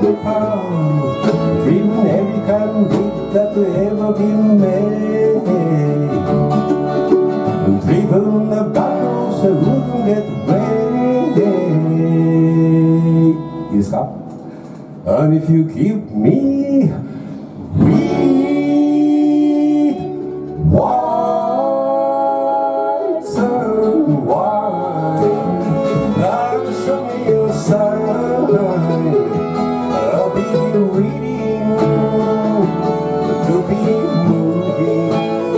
apart, dreaming every kind of dream that ever been made. Driven the back roads that wouldn't get away. You stop. And if you keep me read white sun white, I'll show me your sign. I'll be reading to be moving.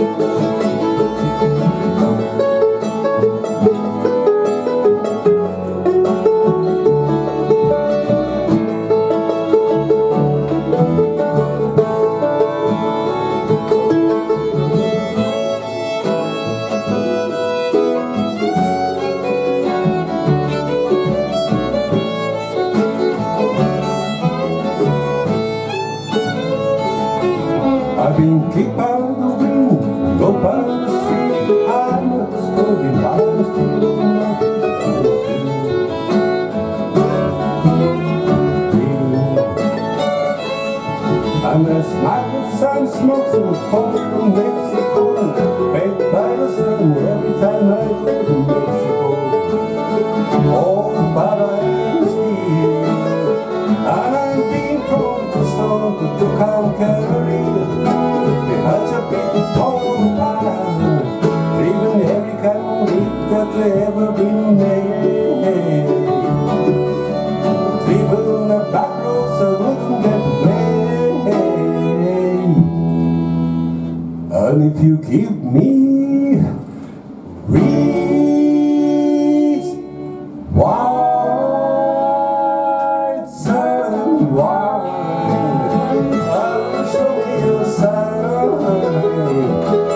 I've been kicked by the wind, go by the street, I must go be lost in the night. I'm a smiling sun, smokes and falls from Mexico, baked by the sun every time I go to Mexico. Oh, but I'm still, and I'm being told to stop to come carry. Even every kind of leap that's ever been made. Even the back roads I wouldn't get away. And if you keep me read white sun white, I'll show you a sign.